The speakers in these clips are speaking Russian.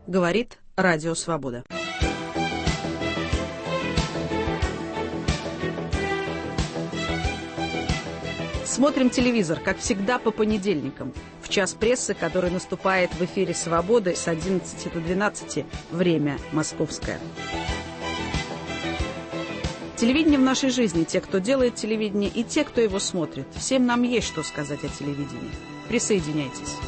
Говорит Радио Свобода. Смотрим телевизор, как всегда, по понедельникам, в час прессы, который наступает в эфире «Свободы» с 11 до 12, время московское. Телевидение в нашей жизни, те, кто делает телевидение, и те, кто его смотрит. Всем нам есть что сказать о телевидении. Присоединяйтесь.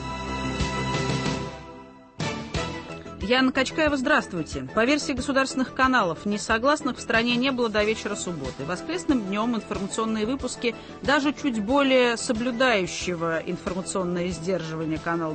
Яна Качкаева, здравствуйте. По версии государственных каналов, несогласных в стране не было до вечера субботы. Воскресным днем информационные выпуски, даже чуть более соблюдающего информационное сдерживание канала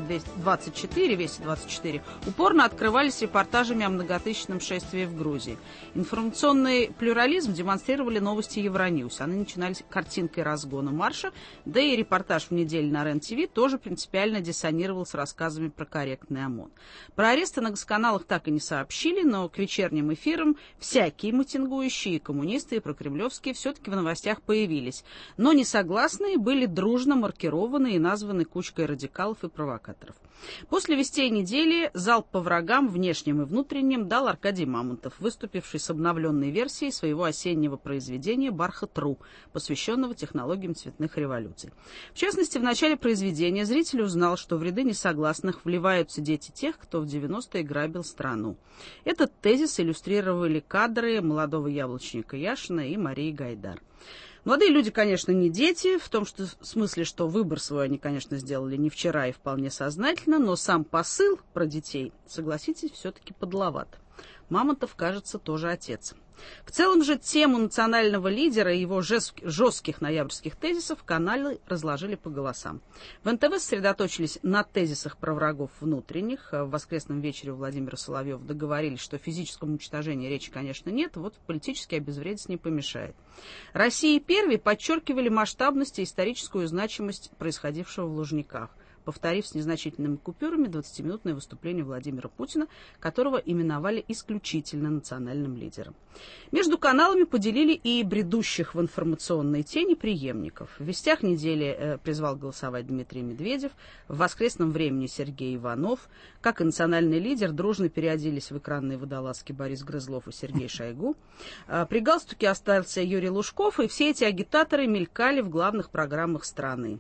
24, Вести 24, упорно открывались репортажами о многотысячном шествии в Грузии. Информационный плюрализм демонстрировали новости Евроньюс. Они начинались картинкой разгона марша, да и репортаж в неделю на РЕН-ТВ тоже принципиально диссонировал с рассказами про корректный ОМОН. Про аресты на каналах так и не сообщили, но к вечерним эфирам всякие митингующие, коммунисты и прокремлевские все-таки в новостях появились. Но несогласные были дружно маркированы и названы кучкой радикалов и провокаторов. После вестей недели залп по врагам, внешним и внутренним, дал Аркадий Мамонтов, выступивший с обновленной версией своего осеннего произведения «Бархат.ру», посвященного технологиям цветных революций. В частности, в начале произведения зритель узнал, что в ряды несогласных вливаются дети тех, кто в 90-е грабил страну. Этот тезис иллюстрировали кадры молодого яблочника Яшина и Марии Гайдар. Молодые люди, конечно, не дети, в том смысле, что выбор свой они, конечно, сделали не вчера и вполне сознательно, но сам посыл про детей, согласитесь, все-таки подловат. Мамонтов, кажется, тоже отец. В целом же тему национального лидера и его жестких ноябрьских тезисов каналы разложили по голосам. В НТВ сосредоточились на тезисах про врагов внутренних. В воскресном вечере у Владимира Соловьева договорились, что о физическом уничтожении речи, конечно, нет, вот политически обезвредить не помешает. Россия и Первый подчеркивали масштабность и историческую значимость происходившего в Лужниках, повторив с незначительными купюрами 20-минутное выступление Владимира Путина, которого именовали исключительно национальным лидером. Между каналами поделили и бредущих в информационной тени преемников. В «Вестях недели» призвал голосовать Дмитрий Медведев, в «Воскресном времени» Сергей Иванов. Как и национальный лидер, дружно переоделись в экранные водолазки Борис Грызлов и Сергей Шойгу. При галстуке остался Юрий Лужков, и все эти агитаторы мелькали в главных программах страны.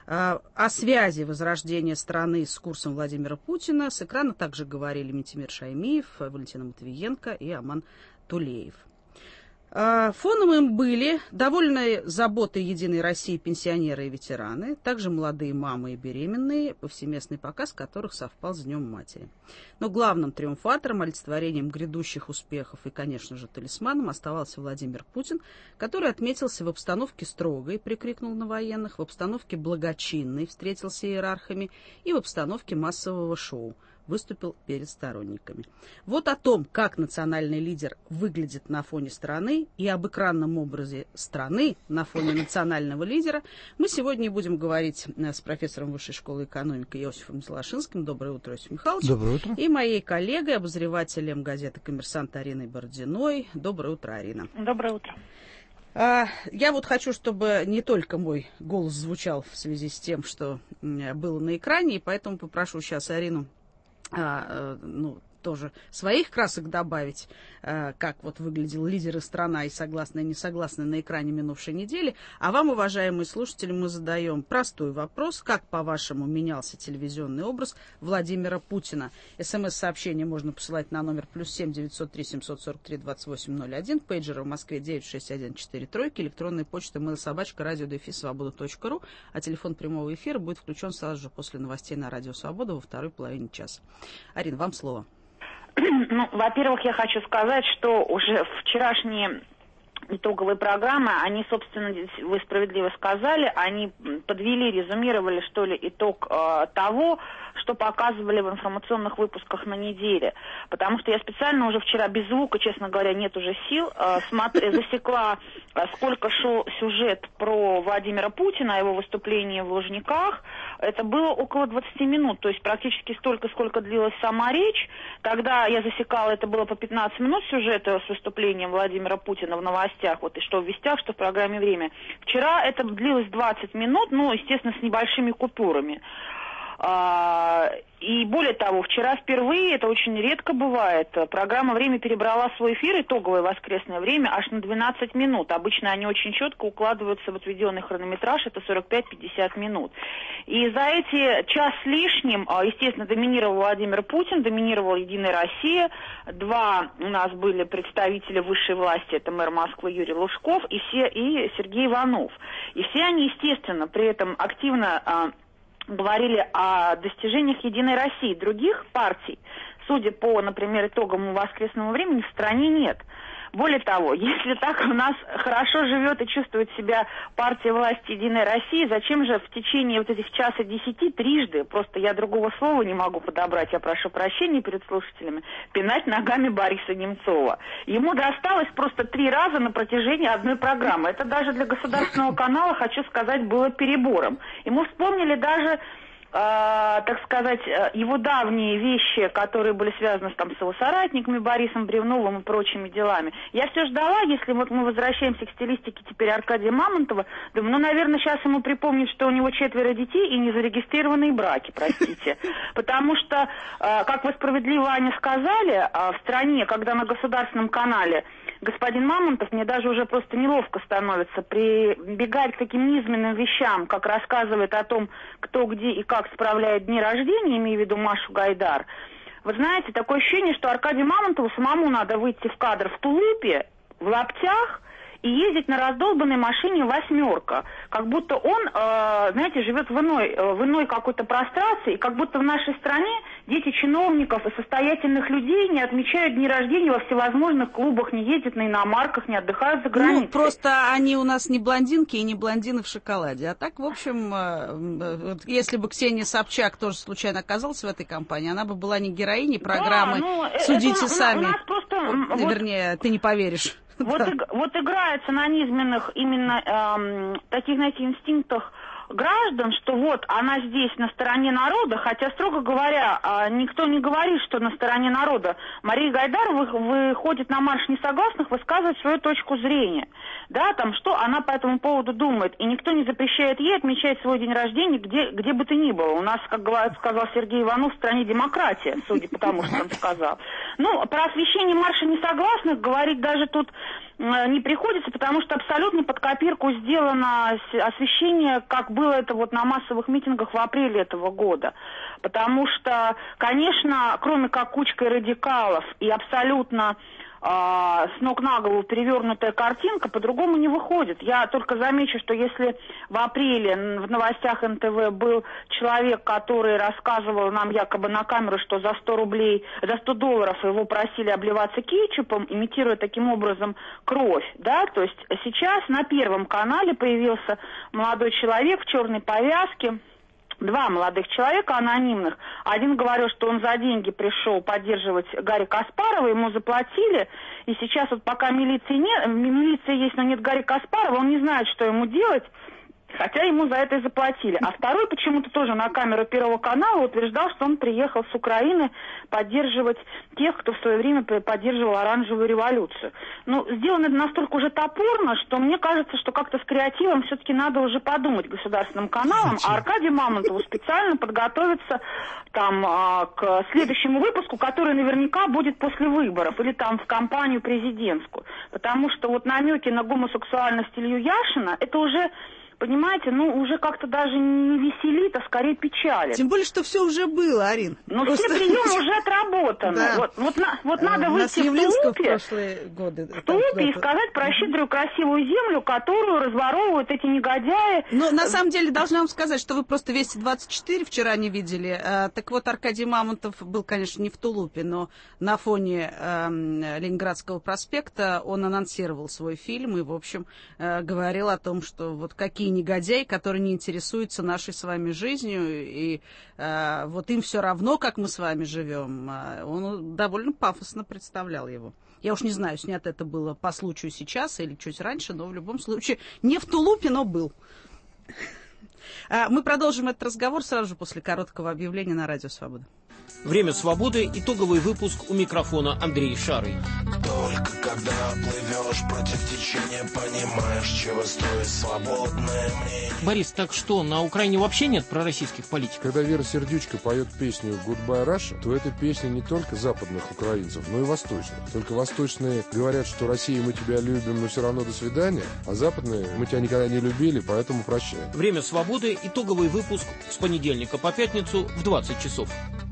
О связи возрождения страны с курсом Владимира Путина с экрана также говорили Митимир Шаймиев, Валентина Матвиенко и Аман Тулеев. Фоном им были довольные заботой Единой России пенсионеры и ветераны, также молодые мамы и беременные, повсеместный показ которых совпал с Днем Матери. Но главным триумфатором, олицетворением грядущих успехов и, конечно же, талисманом оставался Владимир Путин, который отметился в обстановке строгой, прикрикнул на военных, в обстановке благочинной, встретился иерархами, и в обстановке массового шоу, выступил перед сторонниками. Вот о том, как национальный лидер выглядит на фоне страны и об экранном образе страны на фоне национального лидера, мы сегодня будем говорить с профессором Высшей школы экономики Иосифом Золошинским. Доброе утро, Иосиф Михайлович. Доброе утро. И моей коллегой, обозревателем газеты «Коммерсант» Ариной Бородиной. Доброе утро, Арина. Доброе утро. Я вот хочу, чтобы не только мой голос звучал в связи с тем, что было на экране, и поэтому попрошу сейчас Арину тоже своих красок добавить, как вот выглядел лидер и страна, и согласные и несогласные на экране минувшей недели. А вам, уважаемые слушатели, мы задаем простой вопрос. Как, по-вашему, менялся телевизионный образ Владимира Путина? СМС-сообщение можно посылать на номер +7 903 743 2801, пейджера в Москве 96143, электронная почта mail@radio-свобода.ру, а телефон прямого эфира будет включен сразу же после новостей на Радио Свобода во второй половине часа. Арина, вам слово. Ну, во-первых, я хочу сказать, что уже вчерашние итоговые программы, они, собственно, вы справедливо сказали, они подвели, резюмировали, что ли, итог того, что показывали в информационных выпусках на неделе. Потому что я специально уже вчера без звука, честно говоря, нет уже сил, засекла, сколько шел сюжет про Владимира Путина, его выступление в Лужниках. Это было около 20 минут, то есть практически столько, сколько длилась сама речь. Когда я засекала, это было по 15 минут сюжета с выступлением Владимира Путина в новостях, вот и что в «Вестях», что в программе «Время». Вчера это длилось 20 минут, ну, естественно, с небольшими купюрами. И более того, вчера впервые, это очень редко бывает, программа «Время» перебрала свой эфир, итоговое воскресное время, аж на 12 минут. Обычно они очень четко укладываются в отведенный хронометраж, это 45-50 минут. И за эти час с лишним, естественно, доминировал Владимир Путин, доминировала «Единая Россия». Два у нас были представителя высшей власти, это мэр Москвы Юрий Лужков и Сергей Иванов. И все они, естественно, при этом активно говорили о достижениях «Единой России». Других партий, судя по, например, итогам воскресного времени, в стране нет. Более того, если так у нас хорошо живет и чувствует себя партия власти «Единой России», зачем же в течение вот этих часа 10 трижды, просто я другого слова не могу подобрать, я прошу прощения перед слушателями, пинать ногами Бориса Немцова? Ему досталось просто 3 раза на протяжении одной программы. Это даже для государственного канала, хочу сказать, было перебором. Ему вспомнили даже так сказать, его давние вещи, которые были связаны там, с его соратниками Борисом Бревновым и прочими делами. Я все ждала, если вот мы возвращаемся к стилистике теперь Аркадия Мамонтова, думаю, наверное, сейчас ему припомнят, что у него 4 детей и незарегистрированные браки, простите. Потому что, как вы справедливо, Аня, сказали, в стране, когда на государственном канале господин Мамонтов, мне даже уже просто неловко становится прибегать к таким низменным вещам, как рассказывает о том, кто где и как справляет дни рождения, имею в виду Машу Гайдар. Вы знаете, такое ощущение, что Аркадию Мамонтову самому надо выйти в кадр в тулупе, в лаптях и ездить на раздолбанной машине «Восьмерка». Как будто он, знаете, живет в иной какой-то прострации, и как будто в нашей стране дети чиновников и состоятельных людей не отмечают дни рождения во всевозможных клубах, не ездят на иномарках, не отдыхают за границей. Ну, просто они у нас не блондинки и не блондины в шоколаде. А так, в общем, если бы Ксения Собчак тоже случайно оказалась в этой компании, она бы была не героиней программы «Судите сами». Вернее, ты не поверишь. Вот играется на низменных именно таких, знаете, инстинктах граждан, что вот она здесь на стороне народа, хотя, строго говоря, никто не говорит, что на стороне народа. Мария Гайдар выходит на марш несогласных, высказывает свою точку зрения. Да, там, что она по этому поводу думает. И никто не запрещает ей отмечать свой день рождения где бы то ни было. У нас, как сказал Сергей Иванов, в стране демократия, судя по тому, что он сказал. Ну, про освещение марша несогласных говорить даже тут не приходится, потому что абсолютно под копирку сделано освещение, как было это вот на массовых митингах в апреле этого года. Потому что, конечно, кроме как кучкой радикалов и абсолютно с ног на голову перевернутая картинка, по-другому не выходит. Я только замечу, что если в апреле в новостях НТВ был человек, который рассказывал нам якобы на камеру, что за $100 его просили обливаться кетчупом, имитируя таким образом кровь, да, то есть сейчас на Первом канале появился молодой человек в черной повязке, 2 молодых человека анонимных. Один говорил, что он за деньги пришел поддерживать Гарри Каспарова, ему заплатили, и сейчас вот пока милиция есть, но нет Гарри Каспарова, он не знает, что ему делать, хотя ему за это и заплатили. А второй почему-то тоже на камеру Первого канала утверждал, что он приехал с Украины поддерживать тех, кто в свое время поддерживал оранжевую революцию. Ну, сделано это настолько уже топорно, что мне кажется, что как-то с креативом все-таки надо уже подумать государственным каналам, а Аркадию Мамонтову специально подготовиться там к следующему выпуску, который наверняка будет после выборов или там в кампанию президентскую. Потому что вот намеки на гомосексуальность Илью Яшина, это уже, понимаете, ну, уже как-то даже не веселит, а скорее печалит. Тем более, что все уже было, Арин. Но просто все приемы уже отработаны. Да. Вот надо выйти в тулупе и сказать про щедрую красивую землю, которую разворовывают эти негодяи. Но на самом деле, должна вам сказать, что вы просто Вести 24 вчера не видели. Так вот, Аркадий Мамонтов был, конечно, не в тулупе, но на фоне Ленинградского проспекта он анонсировал свой фильм и, в общем, говорил о том, что вот какие негодяи, которые не интересуются нашей с вами жизнью, и вот им все равно, как мы с вами живем. Он довольно пафосно представлял его. Я уж не знаю, снято это было по случаю сейчас или чуть раньше, но в любом случае не в тулупе, но был. Мы продолжим этот разговор сразу же после короткого объявления на Радио Свобода. Время свободы. Итоговый выпуск. У микрофона Андрей Шарый. Только когда плывешь против течения, понимаешь, чего стоит свободное мнение. Борис, так что, на Украине вообще нет пророссийских политиков? Когда Вера Сердючка поет песню «Goodbye Russia», то это песня не только западных украинцев, но и восточных. Только восточные говорят, что Россия, мы тебя любим, но все равно до свидания, а западные, мы тебя никогда не любили, поэтому прощай. Время свободы. Итоговый выпуск с понедельника по пятницу в 20 часов.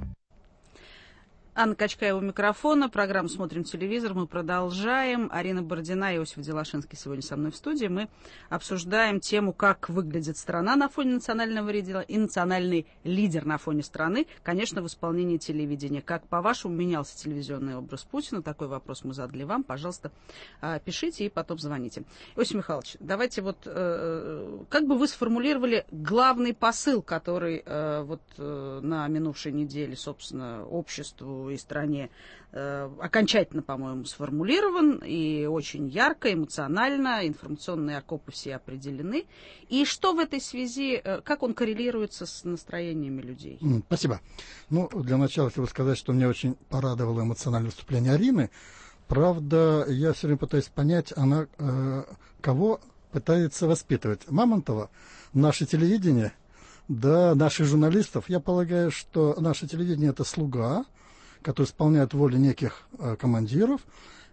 Анна Качкаева у микрофона. Программу «Смотрим телевизор». Мы продолжаем. Арина Бородина и Иосиф Делашинский сегодня со мной в студии. Мы обсуждаем тему, как выглядит страна на фоне национального лидера и национальный лидер на фоне страны, конечно, в исполнении телевидения. Как, по-вашему, менялся телевизионный образ Путина? Такой вопрос мы задали вам. Пожалуйста, пишите и потом звоните. Иосиф Михайлович, давайте вот, как бы вы сформулировали главный посыл, который на минувшей неделе, собственно, обществу и стране окончательно, по-моему, сформулирован и очень ярко, эмоционально, информационные окопы все определены. И что в этой связи, как он коррелируется с настроениями людей? Спасибо. Для начала хотел сказать, что меня очень порадовало эмоциональное выступление Арины. Правда, я все время пытаюсь понять, она кого пытается воспитывать. Мамонтова, наше телевидение, да, наших журналистов. Я полагаю, что наше телевидение – это слуга, который исполняет волю неких командиров,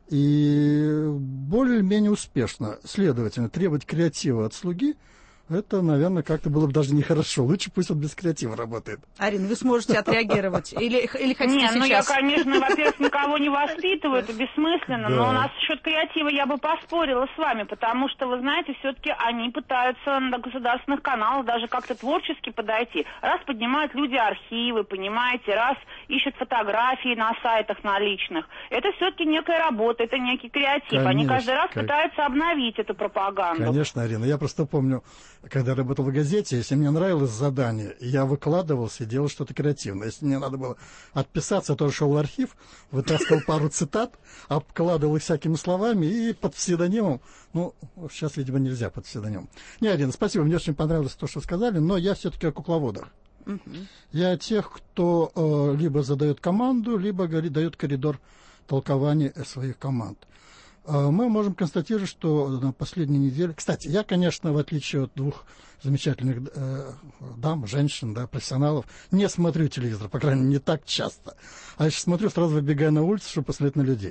и более-менее успешно. Следовательно, требовать креатива от слуги, это, наверное, как-то было бы даже нехорошо. Лучше пусть он без креатива работает. Арина, вы сможете отреагировать? Или хотите сейчас? Я, конечно, во-первых, никого не воспитываю, это бессмысленно, но насчет креатива я бы поспорила с вами, потому что, вы знаете, все-таки они пытаются на государственных каналах даже как-то творчески подойти. Раз поднимают люди архивы, понимаете, раз ищут фотографии на сайтах наличных. Это все-таки некая работа, это некий креатив. Конечно, они каждый раз пытаются обновить эту пропаганду. Конечно, Арина, я просто помню, когда я работал в газете, если мне нравилось задание, я выкладывался и делал что-то креативное. Если мне надо было отписаться, я тоже шел в архив, вытаскивал пару цитат, обкладывал их всякими словами и под псевдонимом. Сейчас, видимо, нельзя под псевдонимом. Арина, спасибо, мне очень понравилось то, что сказали, но я все-таки о кукловодах. Я о тех, кто либо задает команду, либо дает коридор толкования своих команд. Мы можем констатировать, что на последней неделе... Кстати, я, конечно, в отличие от двух замечательных дам, женщин, профессионалов, не смотрю телевизор, по крайней мере, не так часто. А если смотрю, сразу выбегаю на улицу, чтобы посмотреть на людей.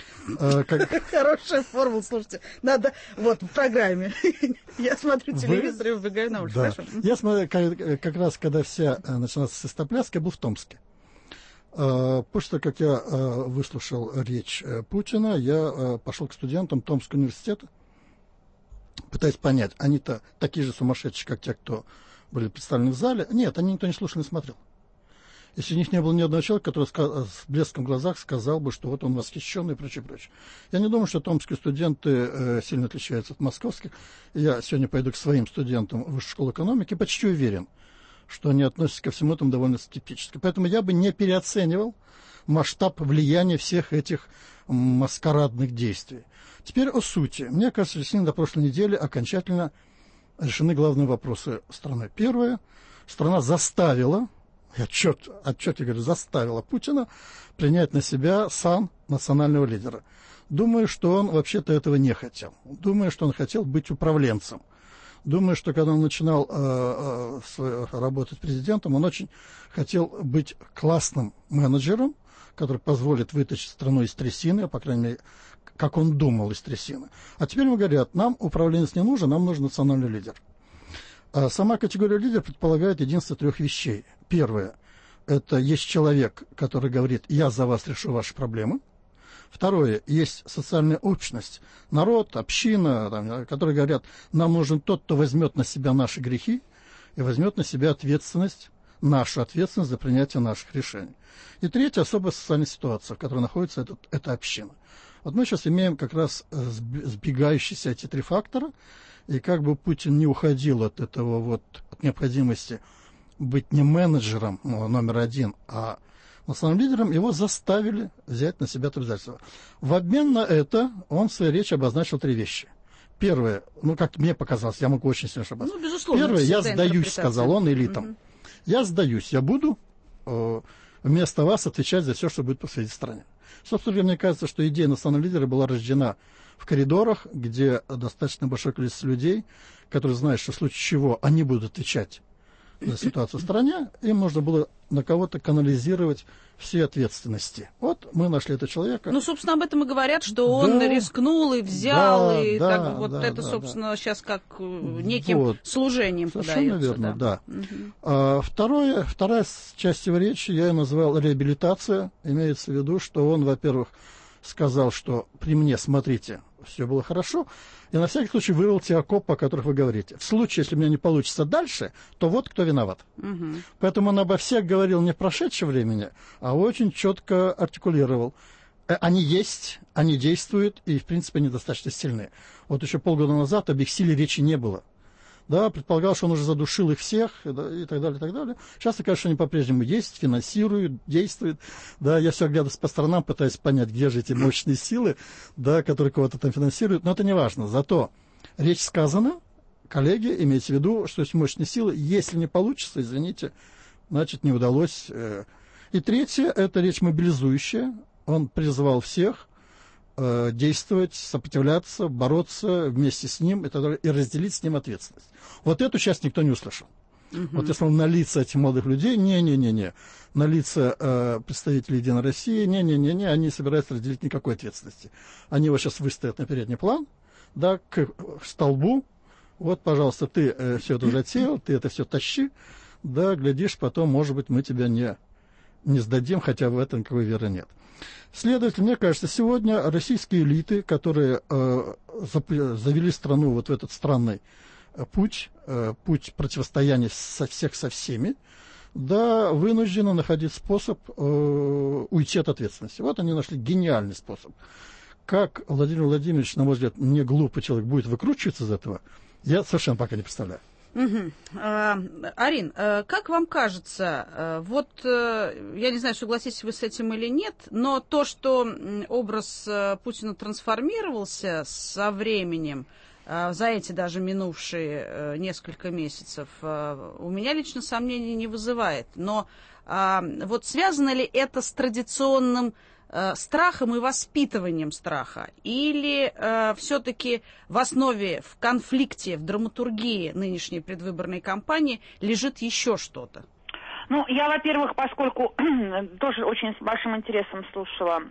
Хорошая формула, слушайте. Надо, в программе. Я смотрю телевизор и выбегаю на улицу. Я смотрю, как раз, когда вся началась свистопляска, я был в Томске. После того, как я выслушал речь Путина, я пошел к студентам Томского университета, пытаясь понять, они-то такие же сумасшедшие, как те, кто были представлены в зале. Нет, они никто не слушал, не смотрел. Если у них не было ни одного человека, который с блеском в глазах сказал бы, что вот он восхищенный и прочее, прочее. Я не думаю, что томские студенты сильно отличаются от московских. Я сегодня пойду к своим студентам Высшей школы экономики, почти уверен, что они относятся ко всему этому довольно скептически. Поэтому я бы не переоценивал масштаб влияния всех этих маскарадных действий. Теперь о сути. Мне кажется, действительно, до прошлой недели окончательно решены главные вопросы страны. Первое. Страна заставила, отчетливо говорю, заставила Путина принять на себя сан национального лидера. Думаю, что он вообще-то этого не хотел. Думаю, что он хотел быть управленцем. Думаю, что когда он начинал работать президентом, он очень хотел быть классным менеджером, который позволит вытащить страну из трясины, по крайней мере, как он думал, из трясины. А теперь ему говорят, нам управленец не нужен, нам нужен национальный лидер. Сама категория лидер предполагает единство трех вещей. Первое – это есть человек, который говорит, я за вас решу ваши проблемы. Второе, есть социальная общность, народ, община, которые говорят, нам нужен тот, кто возьмет на себя наши грехи и возьмет на себя ответственность, нашу ответственность за принятие наших решений. И третье, особая социальная ситуация, в которой находится эта община. Вот мы сейчас имеем как раз сбегающиеся эти три фактора, и как бы Путин не уходил от этого от необходимости быть не менеджером номер один, а национальным лидером, его заставили взять на себя это обязательство. В обмен на это он в своей речи обозначил три вещи. Первое, как мне показалось, я могу очень сильно ошибаться. Безусловно, первое, я сдаюсь, сказал он элитам. Я сдаюсь, я буду вместо вас отвечать за все, что будет происходить в стране. Собственно, мне кажется, что идея национального лидера была рождена в коридорах, где достаточно большое количество людей, которые знают, что в случае чего они будут отвечать за ситуацию в стране, им нужно было на кого-то канализировать все ответственности. Вот мы нашли этого человека. Ну, собственно, об этом и говорят, что он рискнул и взял, да, и да, так, вот да, это, да, собственно, сейчас как неким служением совершенно подается. Верно, да. Вторая часть его речи я назвал реабилитация. Имеется в виду, что он, во-первых, сказал, что при мне, смотрите, все было хорошо, и на всякий случай вырвал те окопы, о которых вы говорите. В случае, если у меня не получится дальше, то вот кто виноват. Поэтому он обо всех говорил не в прошедшем времени, а очень четко артикулировал. Они есть, они действуют, и, в принципе, они достаточно сильны. Вот еще полгода назад об их силе речи не было. Да, предполагал, что он уже задушил их всех, да, и так далее, и так далее. Сейчас оказывается, что они по-прежнему есть, финансируют, действуют. Да, я все оглядываюсь по сторонам, пытаюсь понять, где же эти мощные силы, да, которые кого-то там финансируют. Но это не важно. Зато речь сказана, коллеги, имейте в виду, что есть мощные силы. Если не получится, извините, значит, не удалось. И третье, это речь мобилизующая. Он призывал всех действовать, сопротивляться, бороться вместе с ним и разделить с ним ответственность. Вот эту часть никто не услышал. Вот если он на лица этих молодых людей, не-не-не-не, на лица представителей «Единой России», не-не-не-не, они не собираются разделить никакой ответственности. Они его сейчас выставят на передний план, да, к столбу. Вот, пожалуйста, ты все это затеял, ты это все тащи, да, глядишь, потом, может быть, мы тебя не сдадим, хотя в этом никакой веры нет. Следовательно, мне кажется, сегодня российские элиты, которые завели страну вот в этот странный путь противостояния со всеми, да, вынуждены находить способ уйти от ответственности. Вот они нашли гениальный способ. Как Владимир Владимирович, на мой взгляд, не глупый человек, будет выкручиваться из этого, я совершенно пока не представляю. Арин, как вам кажется, вот я не знаю, согласитесь вы с этим или нет, но то, что образ Путина трансформировался со временем, за эти даже минувшие несколько месяцев, у меня лично сомнений не вызывает. Но вот связано ли это с традиционным страхом и воспитыванием страха? Или все-таки в основе, в конфликте, в драматургии нынешней предвыборной кампании лежит еще что-то? Ну, я, во-первых, поскольку тоже очень с большим интересом слушала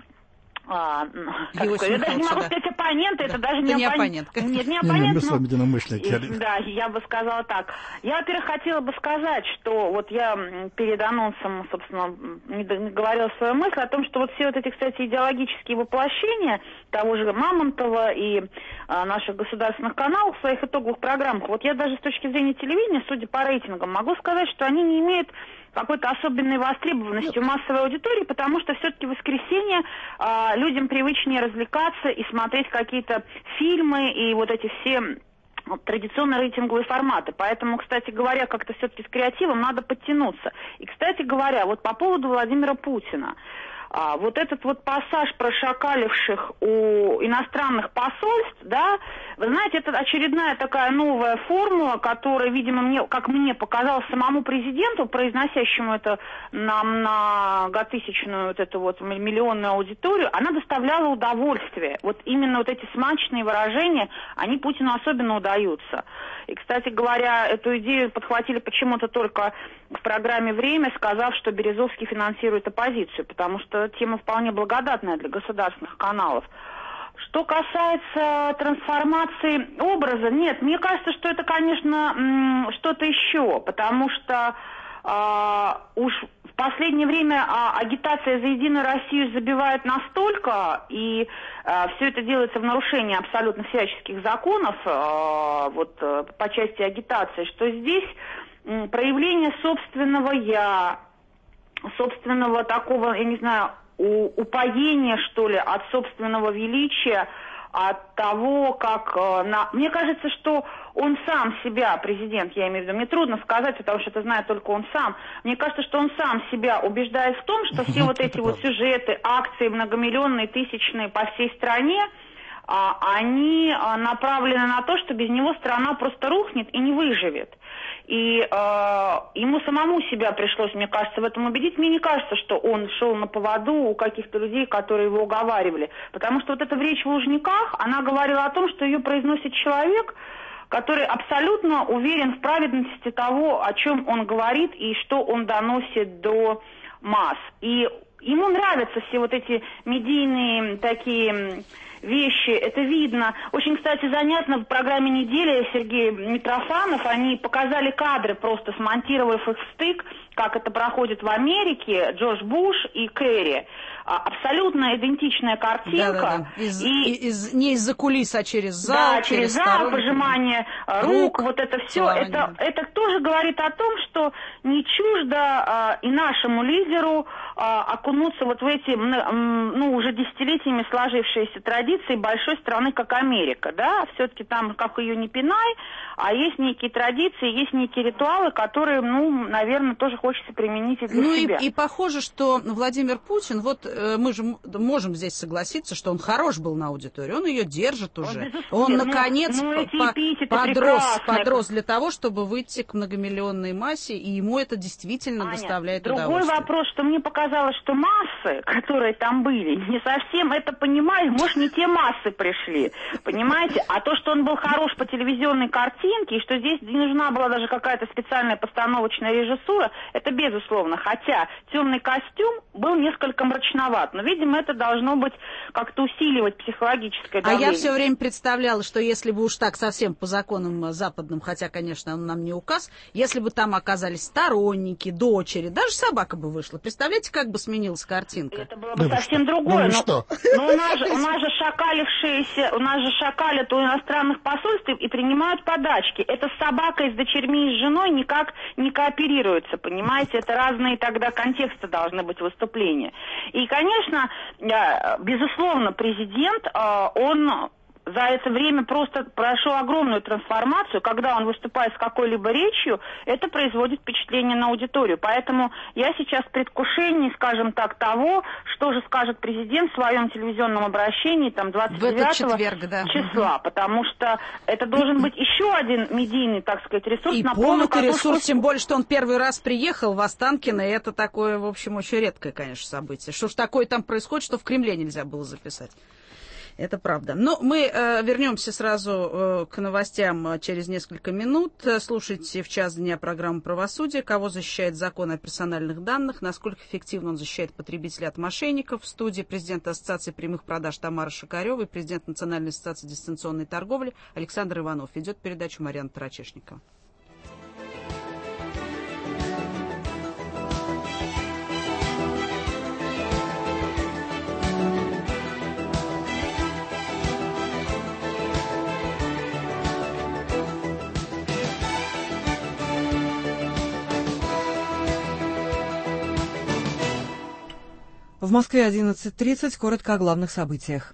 я даже не могу сказать оппонента, это даже не оппонент. Нет, не оппонент. Мы с вами единомышленники. Да, я бы сказала так. Я, во-первых, хотела бы сказать, что вот я перед анонсом, собственно, не говорила свою мысль о том, что вот все вот эти, кстати, идеологические воплощения того же Мамонтова и наших государственных каналов в своих итоговых программах, вот я даже с точки зрения телевидения, судя по рейтингам, могу сказать, что они не имеют какой-то особенной востребованности у массовой аудитории, потому что все-таки в воскресенье людям привычнее развлекаться и смотреть какие-то фильмы и вот эти все традиционные рейтинговые форматы. Поэтому, кстати говоря, как-то все-таки с креативом надо подтянуться. И, кстати говоря, вот по поводу Владимира Путина. Вот этот вот пассаж прошакаливших у иностранных посольств, да, вы знаете, это очередная такая новая формула, которая, видимо, как мне показалось, самому президенту, произносящему это на многотысячную вот эту вот миллионную аудиторию, она доставляла удовольствие. Вот именно вот эти смачные выражения, они Путину особенно удаются. И, кстати говоря, эту идею подхватили почему-то только в программе «Время», сказав, что Березовский финансирует оппозицию, потому что тема вполне благодатная для государственных каналов. Что касается трансформации образа, нет, мне кажется, что это, конечно, что-то еще, потому что уж в последнее время агитация за Единую Россию забивает настолько, и все это делается в нарушении абсолютно всяческих законов, вот по части агитации, что здесь проявление собственного «я», собственного такого, я не знаю, упоения, что ли, от собственного величия, от того, как... Мне кажется, что он сам себя, президент, я имею в виду, мне трудно сказать, потому что это знает только он сам. Мне кажется, что он сам себя убеждает в том, что все вот эти вот сюжеты, акции многомиллионные, тысячные по всей стране, они направлены на то, что без него страна просто рухнет и не выживет. И ему самому себя пришлось, мне кажется, в этом убедить. Мне не кажется, что он шел на поводу у каких-то людей, которые его уговаривали. Потому что вот эта речь в Лужниках, она говорила о том, что ее произносит человек, который абсолютно уверен в праведности того, о чем он говорит и что он доносит до масс. И ему нравятся все вот эти медийные такие вещи, это видно. Очень, кстати, занятно в программе «Неделя» Сергей Митрофанов, они показали кадры, просто смонтировав их в стык, как это проходит в Америке, Джордж Буш и Керри. Абсолютно идентичная картинка. Да. Не из-за кулис, а через зал. Да, через зал, пожимание рук, вот это все. Это тоже говорит о том, что не чуждо и нашему лидеру окунуться вот в эти, уже десятилетиями сложившиеся традиции большой страны, как Америка, да, все-таки там, как ее не пинай, а есть некие традиции, есть некие ритуалы, которые, наверное, тоже хочется применить и для себя. И похоже, что Владимир Путин, вот мы же можем здесь согласиться, что он хорош был на аудиторию, он ее держит уже. Он наконец, подрос для того, чтобы выйти к многомиллионной массе, и ему это действительно доставляет удовольствие. Другой вопрос, что мне показалось, что массы, которые там были, не совсем это понимали, может, не те массы пришли, понимаете? А то, что он был хорош по телевизионной картинке, и что здесь не нужна была даже какая-то специальная постановочная режиссура, это безусловно. Хотя темный костюм был несколько мрачноват, но, видимо, это должно быть как-то усиливать психологическое давление. А я все время представляла, что если бы уж так совсем по законам западным, хотя, конечно, он нам не указ, если бы там оказались сторонники, дочери, даже собака бы вышла. Представляете, как бы сменилась картинка? Это было бы совсем другое. Но у нас же шакалят у иностранных посольств и принимают подачки. Это с собакой, с дочерьми и с женой никак не кооперируется, понимаете? Это разные тогда контексты должны быть выступления. И, конечно, безусловно, президент, он за это время просто прошел огромную трансформацию. Когда он выступает с какой-либо речью, это производит впечатление на аудиторию. Поэтому я сейчас в предвкушении, скажем так, того, что же скажет президент в своем телевизионном обращении 29 числа. Потому что это должен быть еще один медийный, так сказать, ресурс. И полный ресурс, тем более, что он первый раз приехал в Останкино, и это такое, в общем, очень редкое, конечно, событие. Что ж такое там происходит, что в Кремле нельзя было записать. Это правда. Но мы вернемся сразу к новостям через несколько минут. Слушайте в час дня программу «Правосудие». Кого защищает закон о персональных данных? Насколько эффективно он защищает потребителей от мошенников? В студии президент Ассоциации прямых продаж Тамара Шикарева и президент Национальной ассоциации дистанционной торговли Александр Иванов. Ведет передачу Марьяна Тарачешникова. В Москве 11:30. Коротко о главных событиях.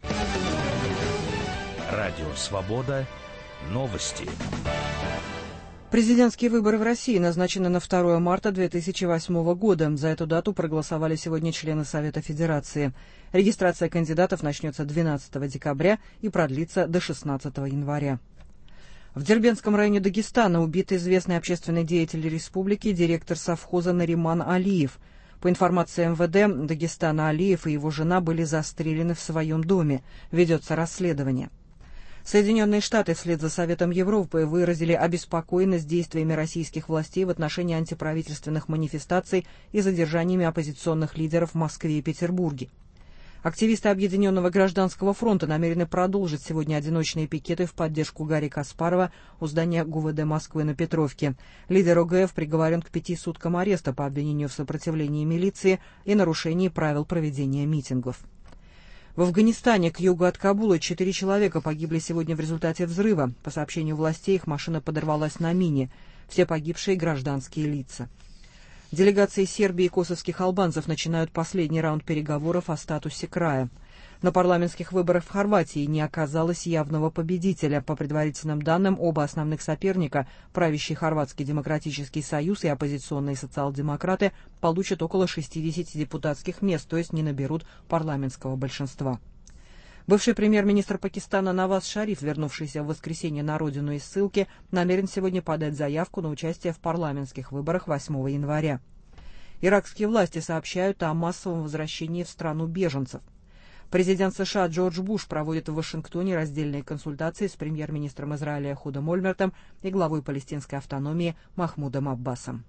Радио «Свобода». Новости. Президентские выборы в России назначены на 2 марта 2008 года. За эту дату проголосовали сегодня члены Совета Федерации. Регистрация кандидатов начнется 12 декабря и продлится до 16 января. В Дербентском районе Дагестана убит известный общественный деятель республики, директор совхоза Нариман Алиев. По информации МВД, Дагестана Алиев и его жена были застрелены в своем доме. Ведется расследование. Соединенные Штаты вслед за Советом Европы выразили обеспокоенность действиями российских властей в отношении антиправительственных манифестаций и задержаниями оппозиционных лидеров в Москве и Петербурге. Активисты Объединенного гражданского фронта намерены продолжить сегодня одиночные пикеты в поддержку Гарри Каспарова у здания ГУВД Москвы на Петровке. Лидер ОГФ приговорен к 5 суткам ареста по обвинению в сопротивлении милиции и нарушении правил проведения митингов. В Афганистане к югу от Кабула 4 человека погибли сегодня в результате взрыва. По сообщению властей, их машина подорвалась на мине. Все погибшие — гражданские лица. Делегации Сербии и косовских албанцев начинают последний раунд переговоров о статусе края. На парламентских выборах в Хорватии не оказалось явного победителя. По предварительным данным, оба основных соперника, правящий Хорватский демократический союз и оппозиционные социал-демократы, получат около 60 депутатских мест, то есть не наберут парламентского большинства. Бывший премьер-министр Пакистана Наваз Шариф, вернувшийся в воскресенье на родину из ссылки, намерен сегодня подать заявку на участие в парламентских выборах 8 января. Иракские власти сообщают о массовом возвращении в страну беженцев. Президент США Джордж Буш проводит в Вашингтоне раздельные консультации с премьер-министром Израиля Эхудом Ольмертом и главой палестинской автономии Махмудом Аббасом.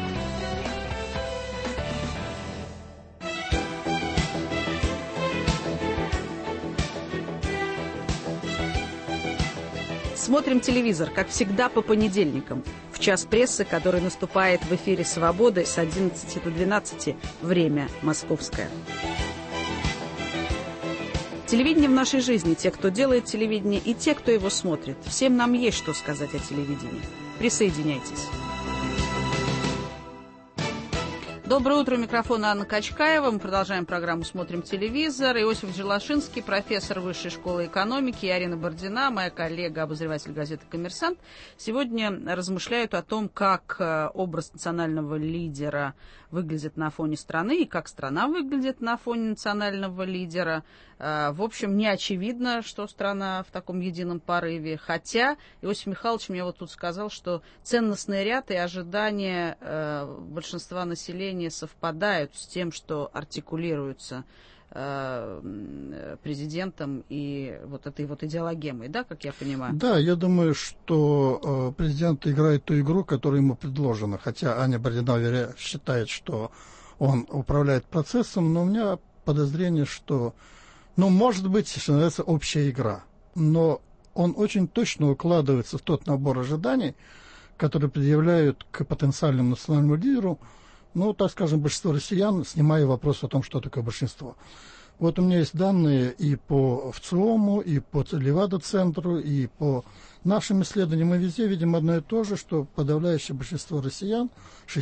Смотрим телевизор, как всегда, по понедельникам, в час прессы, который наступает в эфире «Свободы» с 11 до 12, время московское. Телевидение в нашей жизни, те, кто делает телевидение, и те, кто его смотрит. Всем нам есть что сказать о телевидении. Присоединяйтесь. Доброе утро, у микрофона Анна Качкаева. Мы продолжаем программу «Смотрим телевизор». Иосиф Джелашинский, профессор Высшей школы экономики, и Арина Бордина, моя коллега, обозреватель газеты «Коммерсант», сегодня размышляют о том, как образ национального лидера выглядит на фоне страны и как страна выглядит на фоне национального лидера. В общем, не очевидно, что страна в таком едином порыве. Хотя Иосиф Михайлович мне вот тут сказал, что ценностный ряд и ожидания большинства населения совпадают с тем, что артикулируется президентом и вот этой вот идеологемой, да, как я понимаю? Да, я думаю, что президент играет ту игру, которая ему предложена. Хотя Аня Бордина считает, что он управляет процессом, но у меня подозрение, что, может быть, что называется, общая игра. Но он очень точно укладывается в тот набор ожиданий, которые предъявляют к потенциальному национальному лидеру, так скажем, большинство россиян, снимая вопрос о том, что такое большинство. Вот у меня есть данные и по ВЦИОМу, и по Левада-центру, и по нашим исследованиям. Мы везде видим одно и то же, что подавляющее большинство россиян,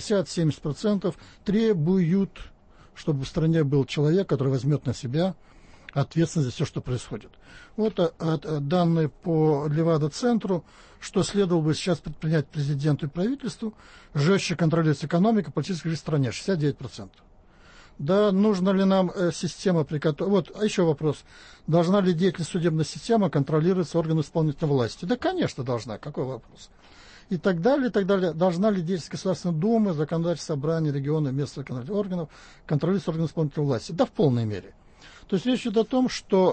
60-70%, требуют, чтобы в стране был человек, который возьмет на себя ответственность за все, что происходит. Вот данные по Левада-центру, что следовало бы сейчас предпринять президенту и правительству, жестче контролировать экономику, политическую жизнь в стране, 69%. Да, нужна ли нам система, при которой... Вот, а еще вопрос. Должна ли деятельность судебной системы контролироваться органами исполнительной власти? Да, конечно, должна. Какой вопрос? И так далее, и так далее. Должна ли деятельность Государственной Думы, законодательных собраний, регионов, местных органов контролироваться органами исполнительной власти? Да, в полной мере. То есть речь идет о том,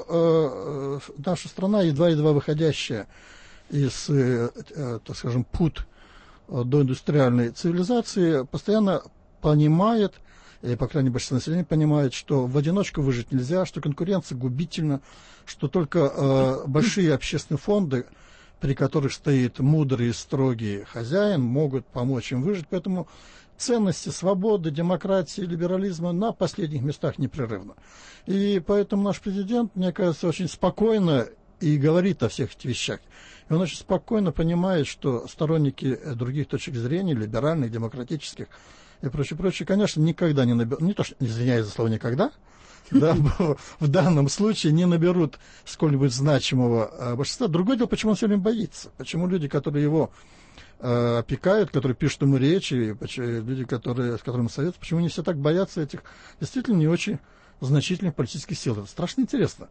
что наша страна, едва-едва выходящая из, так скажем, пут до индустриальной цивилизации, постоянно понимает, или, по крайней мере, большинство населения понимает, что в одиночку выжить нельзя, что конкуренция губительна, что только большие общественные фонды, при которых стоит мудрый и строгий хозяин, могут помочь им выжить. Поэтому ценности свободы, демократии, либерализма на последних местах непрерывно. И поэтому наш президент, мне кажется, очень спокойно и говорит о всех этих вещах. И он очень спокойно понимает, что сторонники других точек зрения, либеральных, демократических и прочее, конечно, никогда не наберут, не то, что, извиняюсь за слово «никогда», да, в данном случае не наберут сколь-нибудь значимого большинства. Другое дело, почему он все время боится. Почему люди, которые его опекают, которые пишут ему речи, люди, с которыми советуют, почему они все так боятся этих действительно не очень значительных политических сил. Это страшно интересно.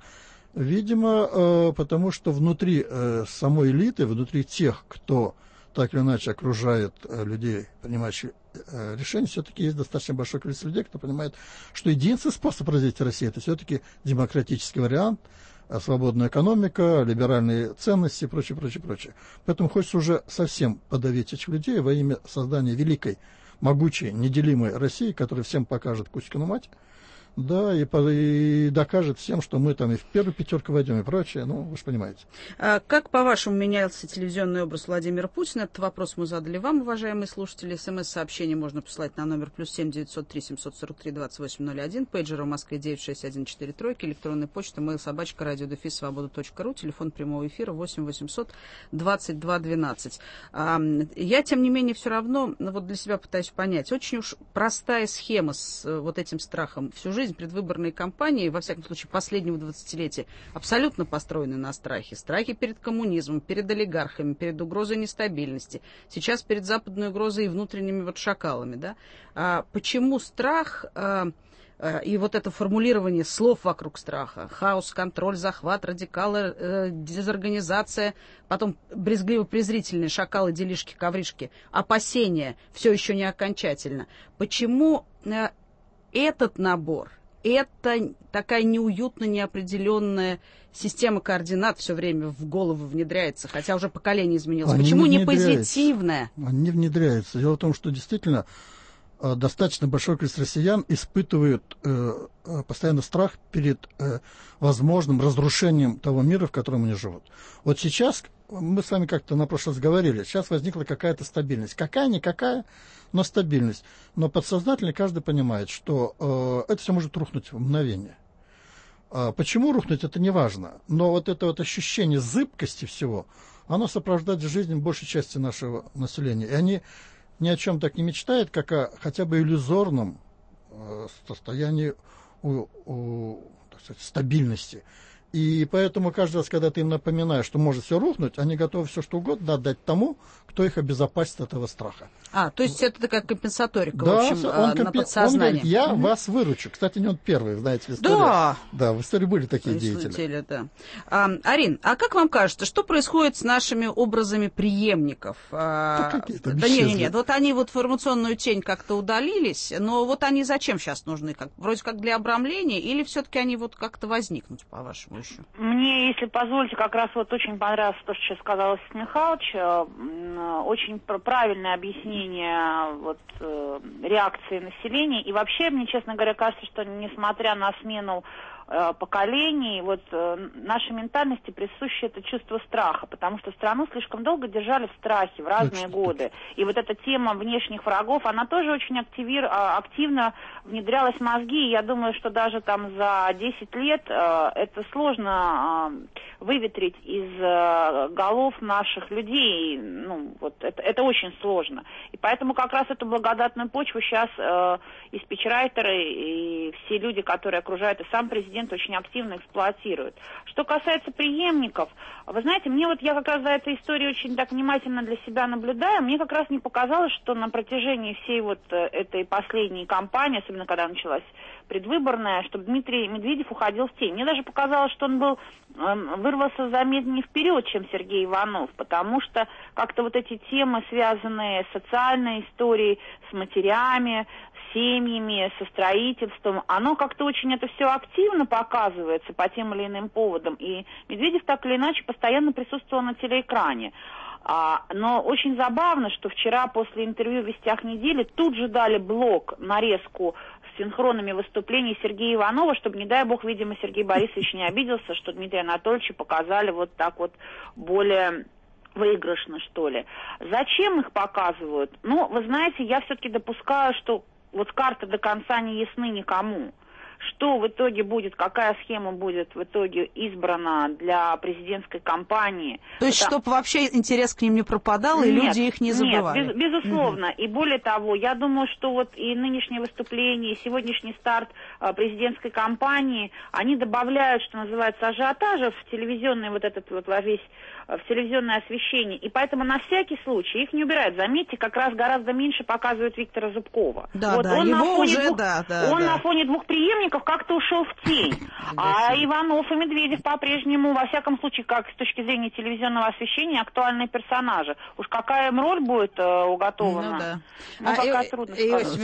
Видимо, потому что внутри самой элиты, внутри тех, кто так или иначе окружает людей, принимающих решения, все-таки есть достаточно большое количество людей, кто понимает, что единственный способ развития России — это все-таки демократический вариант, свободная экономика, либеральные ценности и прочее. Поэтому хочется уже совсем подавить этих людей во имя создания великой, могучей, неделимой России, которая всем покажет Кузькину мать, да, и докажет всем, что мы там и в первую пятерку войдем и прочее, вы же понимаете. Как, по-вашему, менялся телевизионный образ Владимира Путина? Этот вопрос мы задали вам, уважаемые слушатели. СМС-сообщение можно посылать на номер +7 903 743 2801, пейджер в Москве 96743, электронная почта mail@radio-свобода.ру, телефон прямого эфира 8 800 22 12. Я, тем не менее, все равно для себя пытаюсь понять. Очень уж простая схема с вот этим страхом. Всю жизнь предвыборные кампании, во всяком случае, последнего 20-летия, абсолютно построены на страхе. Страхи перед коммунизмом, перед олигархами, перед угрозой нестабильности. Сейчас перед западной угрозой и внутренними шакалами. Да? Почему страх И вот это формулирование слов вокруг страха: хаос, контроль, захват, радикалы, дезорганизация, потом брезгливо-презрительные шакалы, делишки, ковришки, опасения, все еще не окончательно. Почему этот набор, это такая неуютно неопределенная система координат все время в голову внедряется, хотя уже поколение изменилось? Почему не позитивная? Они не внедряются. Дело в том, что действительно достаточно большое количество россиян испытывают постоянно страх перед возможным разрушением того мира, в котором они живут. Вот сейчас, мы с вами как-то на прошлый раз говорили, сейчас возникла какая-то стабильность. Какая-никакая, но стабильность. Но подсознательно каждый понимает, что это все может рухнуть в мгновение. Почему рухнуть, это не важно. Но вот это вот ощущение зыбкости всего, оно сопровождает жизнь большей части нашего населения. И они ни о чем так не мечтают, как о хотя бы иллюзорном состоянии так сказать, стабильности. И поэтому каждый раз, когда ты им напоминаешь, что может все рухнуть, они готовы все что угодно отдать тому, кто их обезопасит от этого страха. То есть это такая компенсаторика, да, в общем, на подсознание. Он говорит, я вас выручу. Кстати, не он первый, знаете, в истории. Да, в истории были такие деятели. Да. Арин, а как вам кажется, что происходит с нашими образами преемников? Нет, вот они вот в информационную тень как-то удалились, но вот они зачем сейчас нужны? Вроде как для обрамления, или все-таки они вот как-то возникнут, по-вашему, еще? Мне, если позволите, как раз вот очень понравилось то, что сейчас сказал Иосиф Михайлович, очень правильное объяснение вот, реакции населения. И вообще, мне, честно говоря, кажется, что несмотря на смену поколений, вот нашей ментальности присуще это чувство страха, потому что страну слишком долго держали в страхе в разные годы. И вот эта тема внешних врагов, она тоже очень активно внедрялась в мозги. И я думаю, что даже там за 10 лет это сложно выветрить из голов наших людей. Ну, вот это очень сложно. И поэтому как раз эту благодатную почву сейчас и спичрайтеры, и все люди, которые окружают, и сам президент очень активно эксплуатирует. Что касается преемников, вы знаете, я как раз за этой историей очень так внимательно для себя наблюдаю. Мне как раз не показалось, что на протяжении всей вот этой последней кампании, особенно когда началась предвыборная, что Дмитрий Медведев уходил в тень. Мне даже показалось, что он вырвался заметнее вперед, чем Сергей Иванов, потому что как-то вот эти темы, связанные с социальной историей, с матерями, семьями, со строительством, оно как-то очень это все активно показывается по тем или иным поводам. И Медведев так или иначе постоянно присутствовал на телеэкране. Но очень забавно, что вчера после интервью в «Вестях недели» тут же дали блок, нарезку с синхронными выступлений Сергея Иванова, чтобы, не дай бог, видимо, Сергей Борисович не обиделся, что Дмитрия Анатольевича показали вот так вот более выигрышно, что ли. Зачем их показывают? Ну, вы знаете, я все-таки допускаю, что вот карты до конца не ясны никому. Что в итоге будет, какая схема будет в итоге избрана для президентской кампании. То есть, чтобы вообще интерес к ним не пропадал, и люди их не забывали? Нет, безусловно. И более того, я думаю, что вот и нынешнее выступление, и сегодняшний старт президентской кампании, они добавляют, что называется, ажиотажа в телевизионный вот этот вот весь в телевизионное освещение. И поэтому на всякий случай их не убирают. Заметьте, как раз гораздо меньше показывают Виктора Зубкова. Да, вот да, он его уже, он на фоне двух преемников как-то ушел в тень. А Иванов и Медведев по-прежнему, во всяком случае, как с точки зрения телевизионного освещения, актуальные персонажи. Уж какая им роль будет уготована? Пока трудно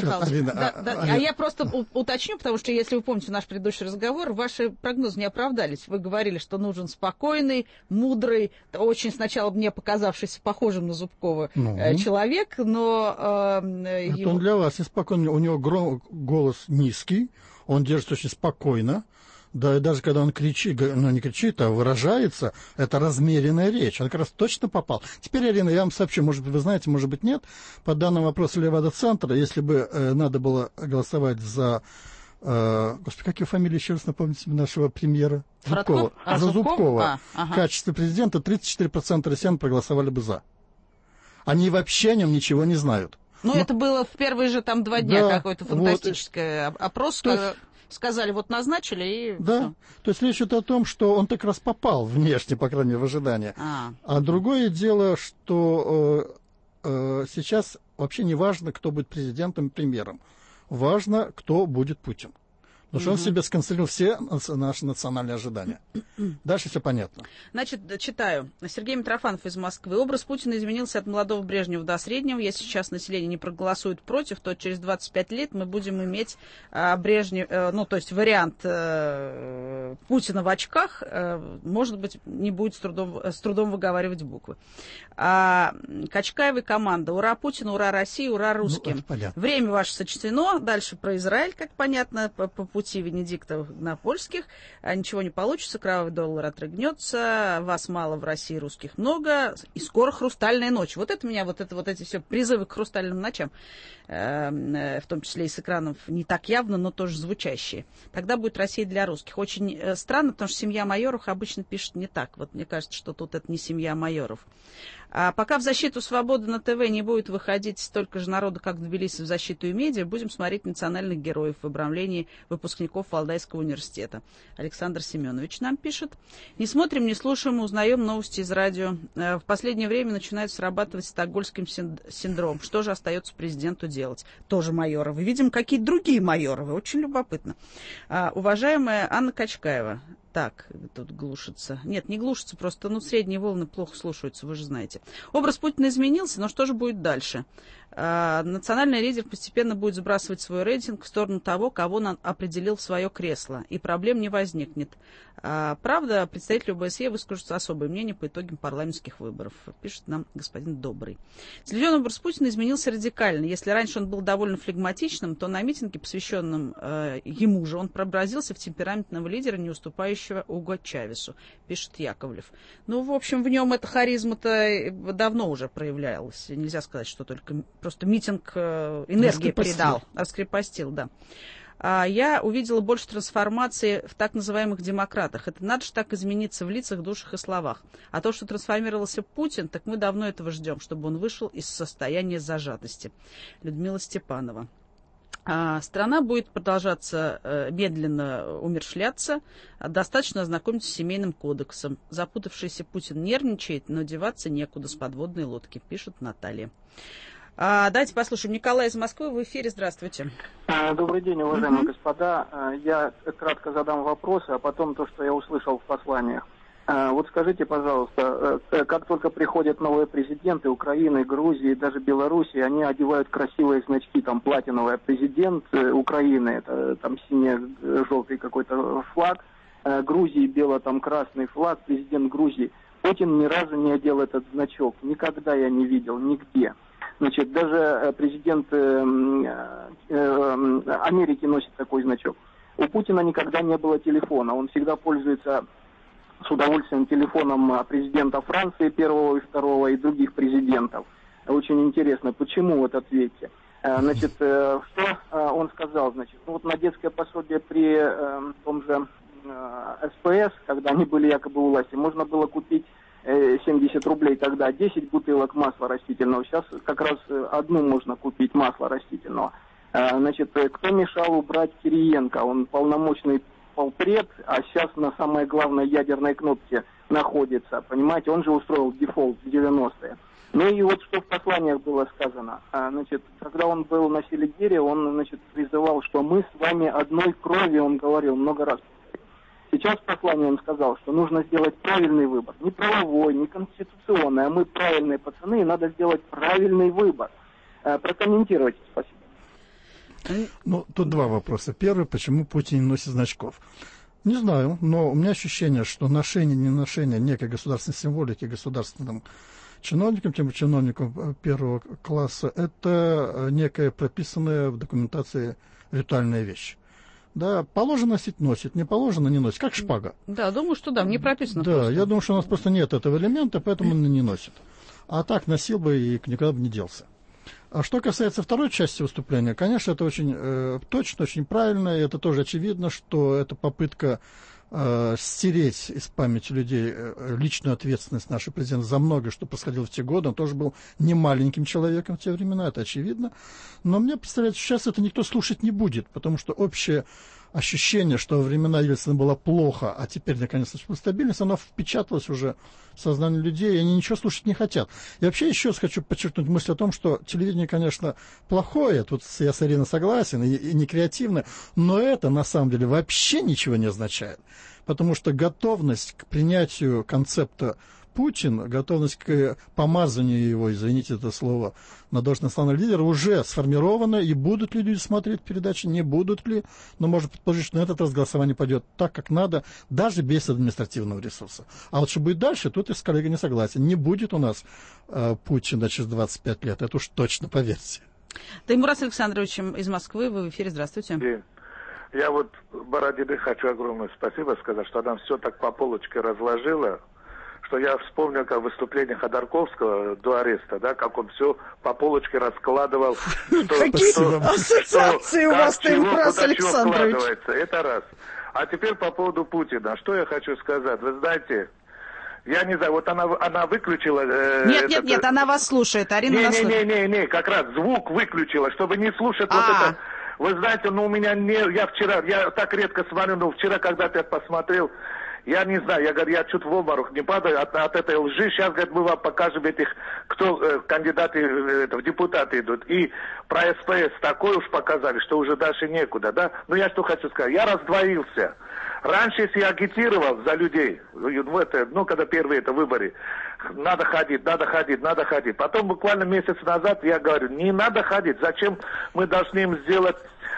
сказать. Я просто уточню, потому что, если вы помните наш предыдущий разговор, ваши прогнозы не оправдались. Вы говорили, что нужен спокойный, мудрый, очень сначала мне показавшийся похожим на Зубкова человек, но... Это он для вас неспокойный, у него голос низкий, он держится очень спокойно, да, и даже когда он кричит, ну не кричит, а выражается, это размеренная речь, он как раз точно попал. Теперь, Арина, я вам сообщу, может быть, вы знаете, может быть, нет, по данному вопросу Левада-центра, если бы надо было голосовать за... Господи, как его фамилия, еще раз напомните, нашего премьера? Зубкова. За Зубкова. В качестве президента 34% россиян проголосовали бы за. Они вообще о нем ничего не знают. Ну, это было в первые же там 2 дня, какой-то фантастический опрос. Сказали, вот назначили, и да, всё. То есть речь идет о том, что он так раз попал внешне, по крайней мере, в ожидание. А другое дело, что сейчас вообще не важно, кто будет президентом и премьером. Важно, кто будет Путин. Потому что он себе сконцентрировал все наши национальные ожидания. Дальше все понятно. Значит, читаю. Сергей Митрофанов из Москвы. Образ Путина изменился от молодого Брежнева до среднего. Если сейчас население не проголосует против, то через 25 лет мы будем иметь то есть вариант Путина в очках, может быть, не будет с трудом выговаривать буквы. Качкаева и команда. Ура Путину, ура России, ура русским. Время ваше сочтено. Дальше про Израиль, как понятно, по пути Венедикта на польских. Ничего не получится, кровавый доллар отрыгнется, вас мало в России, русских много, и скоро хрустальная ночь. Вот это меня, вот эти все призывы к хрустальным ночам, в том числе и с экранов, не так явно, но тоже звучащие. Тогда будет Россия для русских. Очень странно, потому что семья Майоровых обычно пишет не так. Вот мне кажется, что тут это не семья Майоров. А пока в защиту свободы на ТВ не будет выходить столько же народу, как в Тбилиси в защиту и медиа, будем смотреть национальных героев в обрамлении выпускников Валдайского университета. Александр Семенович нам пишет. Не смотрим, не слушаем, узнаем новости из радио. В последнее время начинает срабатывать стокгольмский синдром. Что же остается президенту делать? Тоже Майоровы. Видим, какие другие Майоровы. Очень любопытно. Уважаемая Анна Качкаева. Так, тут глушится. Нет, не глушится, просто, средние волны плохо слушаются, вы же знаете. Образ Путина изменился, но что же будет дальше? Национальный лидер постепенно будет сбрасывать свой рейтинг в сторону того, кого он определил в свое кресло, и проблем не возникнет. Правда, представитель ОБСЕ выскажет особое мнение по итогам парламентских выборов, пишет нам господин Добрый. Телевизионный образ Путина изменился радикально. Если раньше он был довольно флегматичным, то на митинге, посвященном ему же, он преобразился в темпераментного лидера, не уступающего Уго Чавесу, пишет Яковлев. В общем, в нем эта харизма-то давно уже проявлялась. Нельзя сказать, что только просто митинг энергии придал, раскрепостил, да. Я увидела больше трансформации в так называемых демократах. Это надо же так измениться в лицах, душах и словах. А то, что трансформировался Путин, так мы давно этого ждем, чтобы он вышел из состояния зажатости. Людмила Степанова. Страна будет продолжаться медленно умерщвляться. Достаточно ознакомиться с семейным кодексом. Запутавшийся Путин нервничает, но деваться некуда с подводной лодки, пишет Наталья. Давайте послушаем. Николай из Москвы в эфире. Здравствуйте. Добрый день, уважаемые господа. Я кратко задам вопросы, а потом то, что я услышал в посланиях. Вот скажите, пожалуйста, как только приходят новые президенты Украины, Грузии, даже Белоруссии, они одевают красивые значки, там платиновый президент Украины, это там сине-желтый какой-то флаг, Грузии бело-красный флаг, президент Грузии. Путин ни разу не одел этот значок, никогда я не видел, нигде. Значит, даже президент Америки носит такой значок. У Путина никогда не было телефона, он всегда пользуется с удовольствием телефоном президента Франции первого и второго и других президентов. Очень интересно, почему, вот ответьте. Значит, что он сказал, значит, на детское пособие при том же СПС, когда они были якобы у власти, можно было купить 70 рублей тогда 10 бутылок масла растительного. Сейчас как раз одну можно купить масла растительного. Значит, кто мешал убрать Кириенко? Он полномочный полпред, а сейчас на самой главной ядерной кнопке находится. Понимаете, он же устроил дефолт в 90-е. И вот что в посланиях было сказано. Значит, когда он был на Селигере, он, призывал, что мы с вами одной крови, он говорил много раз. Сейчас в послании он сказал, что нужно сделать правильный выбор. Не правовой, не конституционный, а мы правильные пацаны, и надо сделать правильный выбор. Прокомментируйте, спасибо. Тут два вопроса. Первый, почему Путин не носит значков? Не знаю, но у меня ощущение, что ношение, не ношение некой государственной символики государственным чиновникам, тем более чиновникам первого класса, это некая прописанная в документации ритуальная вещь. Да, положено носить, носит, не положено, не носит, как шпага. Да, думаю, что да, мне прописано. Да, просто. Я думаю, что у нас просто нет этого элемента, поэтому он не носит. А так носил бы и никуда бы не делся. А что касается второй части выступления, конечно, это очень точно, очень правильно, и это тоже очевидно, что это попытка стереть из памяти людей личную ответственность нашего президента за многое, что происходило в те годы. Он тоже был не маленьким человеком в те времена, это очевидно. Но мне представляется, что сейчас это никто слушать не будет, потому что общее ощущение, что во времена Ельцина было плохо, а теперь наконец начала стабильность, оно впечаталось уже в сознание людей, и они ничего слушать не хотят. И вообще еще раз хочу подчеркнуть мысль о том, что телевидение, конечно, плохое, тут я с Ириной согласен, и не креативное, но это на самом деле вообще ничего не означает, потому что готовность к принятию концепта Путин, готовность к помазанию его, извините это слово, на должность национального лидера уже сформирована, и будут ли люди смотреть передачи, не будут ли, но можно предположить, что на этот раз голосование пойдет так, как надо, даже без административного ресурса. А вот что будет дальше, тут я с коллегой не согласен. Не будет у нас Путина через 25 лет, это уж точно, поверьте. Таймурас Александрович из Москвы, вы в эфире, здравствуйте. Я вот Бородиной хочу огромное спасибо сказать, что она все так по полочке разложила, что я вспомнил, как выступление Ходорковского до ареста, да, как он все по полочке раскладывал. Какие ассоциации у вас, Таймурас Александрович? Это раз. А теперь по поводу Путина. Что я хочу сказать? Вы знаете, я не знаю, вот она выключила... Нет, она вас слушает, Арина вас слушает. Не, как раз звук выключила, чтобы не слушать вот это... Вы знаете, ну у меня я так редко смотрю, но вчера, когда я посмотрел, я не знаю, я говорю, я чуть в обморок не падаю от этой лжи. Сейчас, говорит, мы вам покажем кто кандидаты в депутаты идут. И про СПС такое уж показали, что уже дальше некуда, да? Но я что хочу сказать, я раздвоился. Раньше, если я агитировал за людей, когда первые выборы, надо ходить. Потом буквально месяц назад я говорю, не надо ходить, зачем мы должны им сделать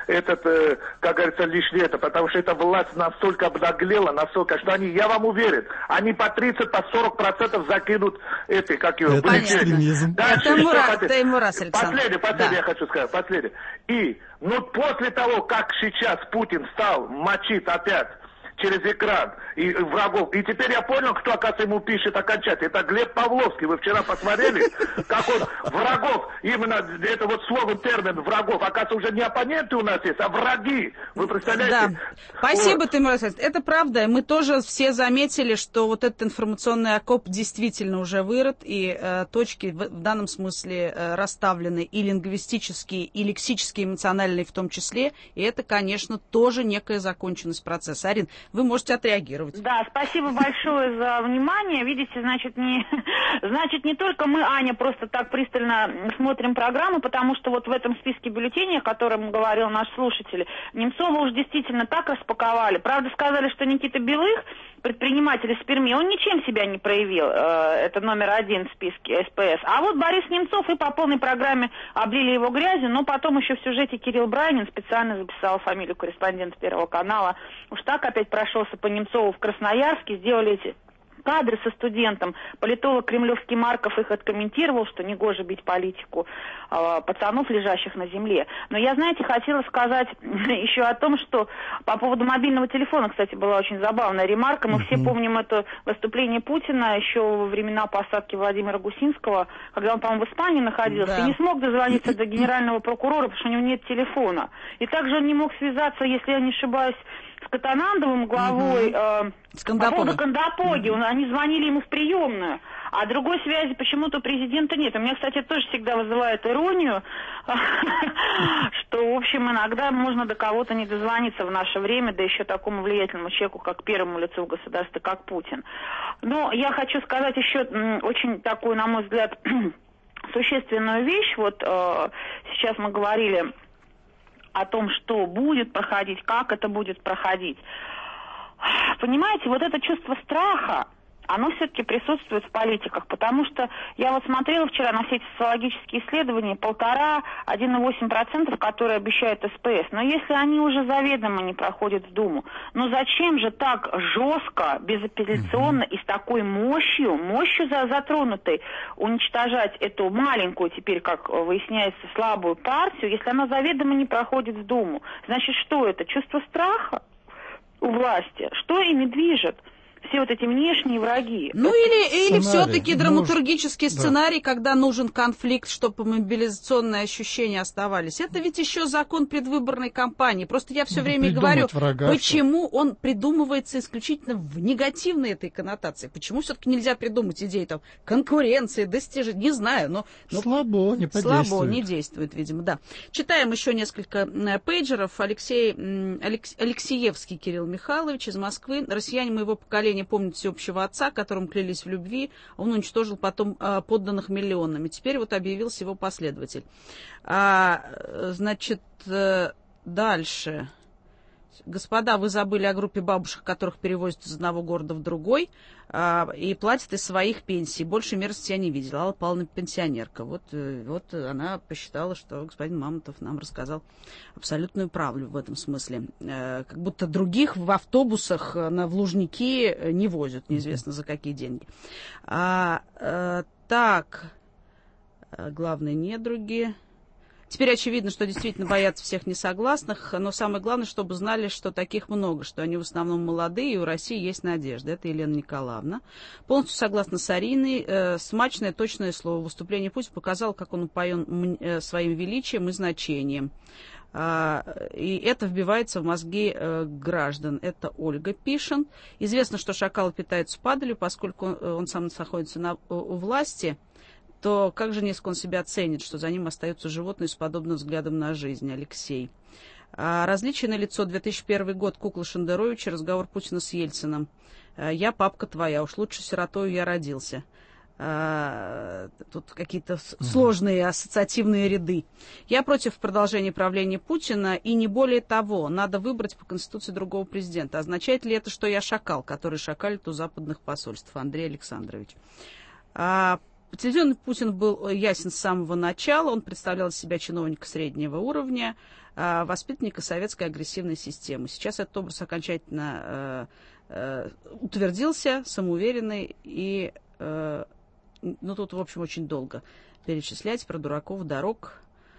как говорится, лишнее потому что эта власть настолько обнаглела, что я вам уверен, они по 30, по 40% закинут экстремизм. Таймурас Александрович. Последнее я хочу сказать, И, после того, как сейчас Путин стал мочить опять через экран и врагов. И теперь я понял, кто, оказывается, ему пишет окончательно. Это Глеб Павловский. Вы вчера посмотрели, как он врагов, именно это вот слово, термин врагов, оказывается, уже не оппоненты у нас есть, а враги. Вы представляете? Да. Спасибо, Таймурас Александрович. Это правда. Мы тоже все заметили, что вот этот информационный окоп действительно уже вырыт, и точки в данном смысле расставлены и лингвистические, и лексические, эмоциональные в том числе. И это, конечно, тоже некая законченность процесса. Арин, вы можете отреагировать. Да, спасибо большое за внимание. Видите, значит, не только мы, Аня, просто так пристально смотрим программу, потому что вот в этом списке бюллетеней, о котором говорил наш слушатель, Немцова уж действительно так распаковали. Правда, сказали, что Никита Белых, предприниматель из Перми, он ничем себя не проявил. Это номер 1 в списке СПС. А вот Борис Немцов и по полной программе облили его грязью, но потом еще в сюжете Кирилл Брайнин специально записал фамилию корреспондента Первого канала. Уж так опять прошелся по Немцову в Красноярске, сделали эти кадры со студентом. Политолог кремлевский Марков их откомментировал, что негоже бить политику пацанов, лежащих на земле. Но я, знаете, хотела сказать еще о том, что по поводу мобильного телефона, кстати, была очень забавная ремарка. Мы все помним это выступление Путина еще во времена посадки Владимира Гусинского, когда он, по-моему, в Испании находился, и не смог дозвониться до генерального прокурора, потому что у него нет телефона. И также он не мог связаться, если я не ошибаюсь, с Катанандовым, главой по поводу Кандапоги. Они звонили ему в приемную. А другой связи почему-то у президента нет. У меня, кстати, это тоже всегда вызывает иронию, что, в общем, иногда можно до кого-то не дозвониться в наше время, да еще такому влиятельному человеку, как первому лицу государства, как Путин. Но я хочу сказать еще очень такую, на мой взгляд, существенную вещь. Вот сейчас мы говорили о том, что будет проходить, как это будет проходить. Понимаете, вот это чувство страха, оно все-таки присутствует в политиках, потому что я вот смотрела вчера на все эти социологические исследования, 1,5–1,8%, которые обещают СПС. Но если они уже заведомо не проходят в Думу, ну зачем же так жестко, безапелляционно и с такой мощью затронутой уничтожать эту маленькую, теперь, как выясняется, слабую партию, если она заведомо не проходит в Думу? Значит, что это? Чувство страха у власти? Что ими движет? все вот эти внешние враги. Ну или все-таки драматургический сценарий, когда нужен конфликт, чтобы мобилизационные ощущения оставались. Это ведь еще закон предвыборной кампании. Просто я все время говорю, почему он придумывается исключительно в негативной этой коннотации. Почему все-таки нельзя придумать идеи там конкуренции, достижений, не знаю, но слабо, не подействует. Слабо, не действует, видимо, да. Читаем еще несколько пейджеров. Алексеевский Кирилл Михайлович из Москвы. Россияне моего поколения помнят всеобщего отца, которому клялись в любви. Он уничтожил потом подданных миллионами. Теперь вот объявился его последователь. Значит, дальше. Господа, вы забыли о группе бабушек, которых перевозят из одного города в другой и платят из своих пенсий. Больше мерзости я не видела. Алла Павловна пенсионерка. Вот она посчитала, что господин Мамонтов нам рассказал абсолютную правду в этом смысле. Как будто других в автобусах в Лужники не возят, неизвестно за какие деньги. Так, главные недруги. Теперь очевидно, что действительно боятся всех несогласных, но самое главное, чтобы знали, что таких много, что они в основном молодые, и у России есть надежда. Это Елена Николаевна. Полностью согласна с Ариной. Смачное, точное слово. Выступление Путина показало, как он упоен своим величием и значением. И это вбивается в мозги граждан. Это Ольга пишет. Известно, что шакалы питаются падалью, поскольку он сам находится у власти, то как же низко он себя ценит, что за ним остаются животные с подобным взглядом на жизнь. Алексей. Различие на лицо. 2001 год. Кукла Шендеровича. Разговор Путина с Ельциным. Я папка твоя. Уж лучше сиротою я родился. Тут какие-то сложные ассоциативные ряды. Я против продолжения правления Путина, и не более того. Надо выбрать по Конституции другого президента. Означает ли это, что я шакал, который шакалит у западных посольств? Андрей Александрович. Телевизионный Путин был ясен с самого начала. Он представлял из себя чиновника среднего уровня, воспитанника советской агрессивной системы. Сейчас этот образ окончательно утвердился, самоуверенный и, тут, в общем, очень долго перечислять про дураков, дорог.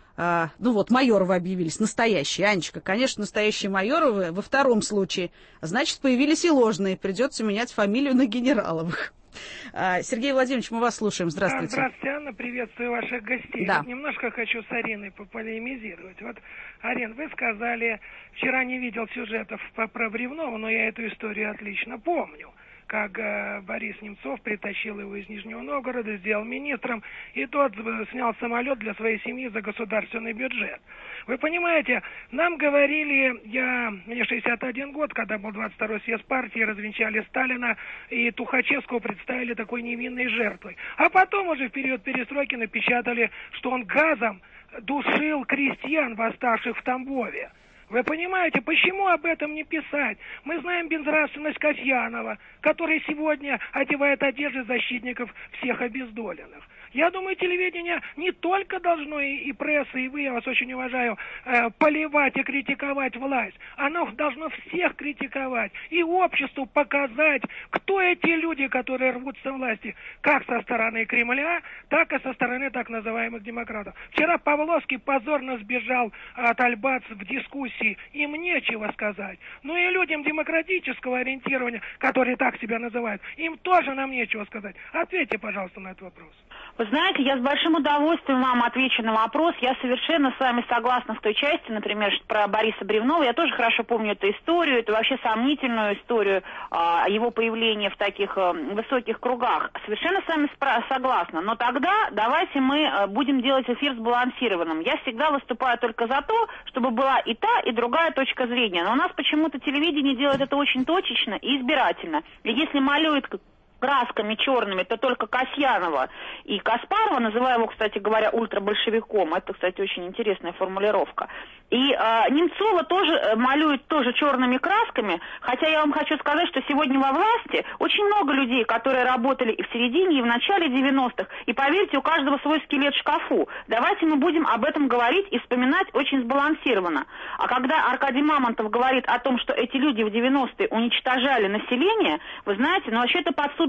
Майоровы объявились, настоящие. Анечка, конечно, настоящие Майоровы во втором случае. Значит, появились и ложные. Придется менять фамилию на Генераловых. Сергей Владимирович, мы вас слушаем. Здравствуйте. Здравствуйте, Анна. Приветствую ваших гостей. Да. Вот немножко хочу с Ариной пополемизировать. Вот, Арин, вы сказали, вчера не видел сюжетов про Бревнова, но я эту историю отлично помню. Как Борис Немцов притащил его из Нижнего Новгорода, сделал министром, и тот снял самолет для своей семьи за государственный бюджет. Вы понимаете, нам говорили, мне 61 год, когда был 22-й съезд партии, развенчали Сталина, и Тухачевского представили такой невинной жертвой. А потом уже в период перестройки напечатали, что он газом душил крестьян, восставших в Тамбове. Вы понимаете, почему об этом не писать? Мы знаем безнравственность Касьянова, который сегодня одевает одежды защитников всех обездоленных. Я думаю, телевидение не только должно, и пресса, и вы, я вас очень уважаю, поливать и критиковать власть. Оно должно всех критиковать. И обществу показать, кто эти люди, которые рвутся власти. Как со стороны Кремля, так и со стороны так называемых демократов. Вчера Павловский позорно сбежал от Альбац в дискуссии. Им нечего сказать. Ну и людям демократического ориентирования, которые так себя называют, им тоже нам нечего сказать. Ответьте, пожалуйста, на этот вопрос. Вы знаете, я с большим удовольствием вам отвечу на вопрос. Я совершенно с вами согласна в той части, например, про Бориса Бревнова. Я тоже хорошо помню эту историю, эту вообще сомнительную историю его появления в таких высоких кругах. Совершенно с вами согласна. Но тогда давайте мы будем делать эфир сбалансированным. Я всегда выступаю только за то, чтобы была и та, и другая точка зрения. Но у нас почему-то телевидение делает это очень точечно и избирательно. И если малюет красками черными, то только Касьянова и Каспарова, называя его, кстати говоря, ультрабольшевиком. Это, кстати, очень интересная формулировка. И Немцова тоже малюет тоже черными красками, хотя я вам хочу сказать, что сегодня во власти очень много людей, которые работали и в середине, и в начале 90-х. И поверьте, у каждого свой скелет в шкафу. Давайте мы будем об этом говорить и вспоминать очень сбалансированно. А когда Аркадий Мамонтов говорит о том, что эти люди в 90-е уничтожали население, вы знаете, вообще это подсудное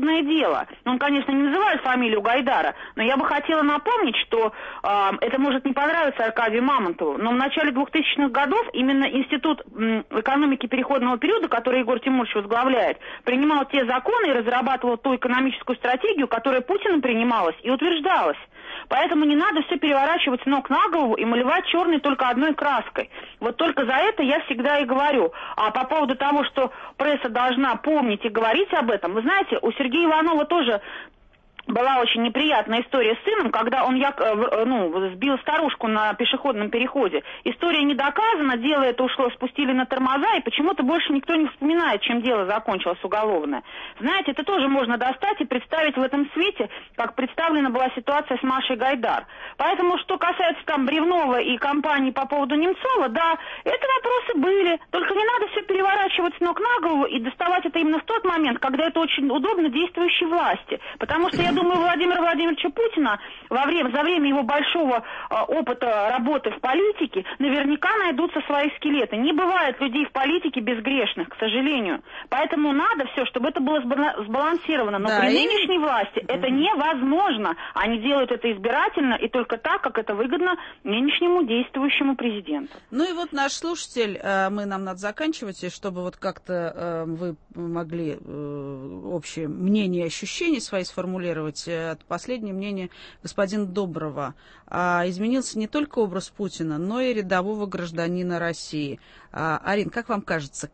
судное дело. Он, конечно, не называет фамилию Гайдара, но я бы хотела напомнить, что это может не понравиться Аркадию Мамонтову, но в начале 2000-х годов именно Институт экономики переходного периода, который Егор Тимурович возглавляет, принимал те законы и разрабатывал ту экономическую стратегию, которая Путиным принималась и утверждалась. Поэтому не надо все переворачивать с ног на голову и малевать черной только одной краской. Вот только за это я всегда и говорю. А по поводу того, что пресса должна помнить и говорить об этом, вы знаете, у Сергея Иванова тоже была очень неприятная история с сыном, когда он сбил старушку на пешеходном переходе. История не доказана, дело это ушло, спустили на тормоза, и почему-то больше никто не вспоминает, чем дело закончилось уголовное. Знаете, это тоже можно достать и представить в этом свете, как представлена была ситуация с Машей Гайдар. Поэтому, что касается там Бревнова и кампании по поводу Немцова, да, это вопросы были. Только не надо все переворачивать с ног на голову и доставать это именно в тот момент, когда это очень удобно действующей власти. Потому что я думаю, Владимира Владимировича Путина за время его большого опыта работы в политике наверняка найдутся свои скелеты. Не бывает людей в политике безгрешных, к сожалению. Поэтому надо все, чтобы это было сбалансировано. Но при нынешней власти это невозможно. Они делают это избирательно и только так, как это выгодно нынешнему действующему президенту. Ну и вот наш слушатель, нам надо заканчивать, и чтобы вот как-то вы могли общее мнение и ощущения свои сформулировать. Последнее мнение господина Доброва. Изменился не только образ Путина, но и рядового гражданина России. Арин, как вам кажется,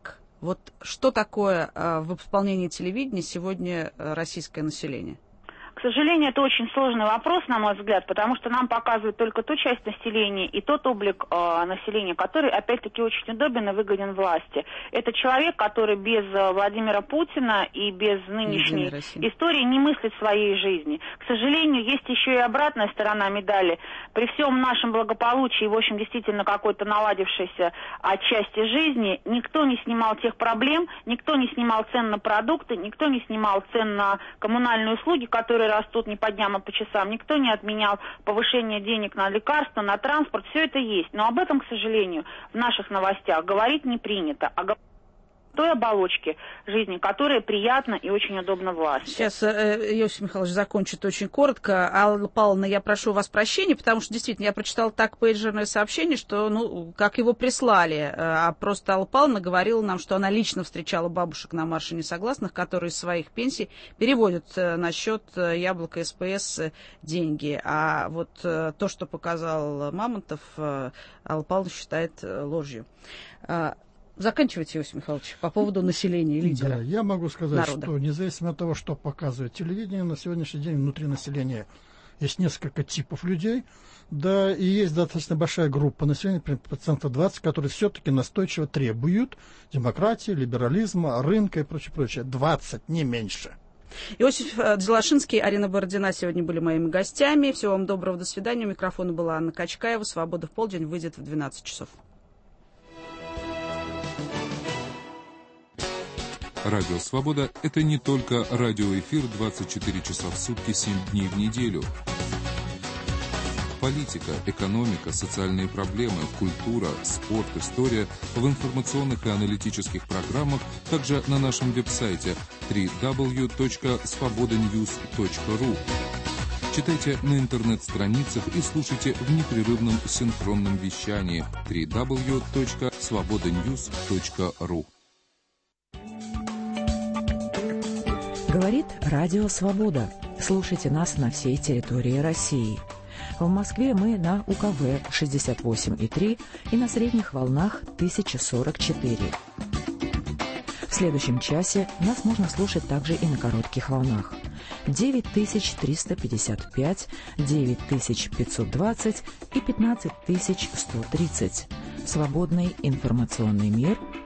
что такое в исполнении телевидения сегодня российское население? К сожалению, это очень сложный вопрос, на мой взгляд, потому что нам показывают только ту часть населения и тот облик населения, который, опять-таки, очень удобен и выгоден власти. Это человек, который без Владимира Путина и без нынешней истории не мыслит своей жизни. К сожалению, есть еще и обратная сторона медали. При всем нашем благополучии, в общем, действительно какой-то наладившейся отчасти жизни, никто не снимал тех проблем, никто не снимал цен на продукты, никто не снимал цен на коммунальные услуги, которые растут не по дням, а по часам. Никто не отменял повышение денег на лекарства, на транспорт. Все это есть. Но об этом, к сожалению, в наших новостях говорить не принято. Той оболочки жизни, которая приятна и очень удобна власти. Сейчас Иосиф Михайлович закончит очень коротко. Алла Павловна, я прошу вас прощения, потому что действительно я прочитала так пейджерное сообщение, что, как его прислали. А просто Алла Павловна говорила нам, что она лично встречала бабушек на марше несогласных, которые из своих пенсий переводят на счет Яблоко СПС деньги. А вот то, что показал Мамонтов, Алла Павловна считает ложью. Заканчивайте, Иосиф Михайлович, по поводу населения и лидера. Да, я могу сказать, народа. что независимо от того, что показывает телевидение, на сегодняшний день внутри населения есть несколько типов людей, да, и есть достаточно большая группа населения, процентов 20, которые все-таки настойчиво требуют демократии, либерализма, рынка и прочее. 20, не меньше. Иосиф Дзелашинский, Арина Бородина сегодня были моими гостями. Всего вам доброго, до свидания. У микрофона была Анна Качкаева. «Свобода в полдень» выйдет в 12 часов. Радио «Свобода» — это не только радиоэфир 24 часа в сутки, 7 дней в неделю. Политика, экономика, социальные проблемы, культура, спорт, история в информационных и аналитических программах, также на нашем веб-сайте www.svobodanews.ru. Читайте на интернет-страницах и слушайте в непрерывном синхронном вещании www.svobodanews.ru. Говорит Радио Свобода. Слушайте нас на всей территории России. В Москве мы на УКВ 68,3 и на средних волнах 1044. В следующем часе нас можно слушать также и на коротких волнах 9355, 9520 и 15130. Свободный информационный мир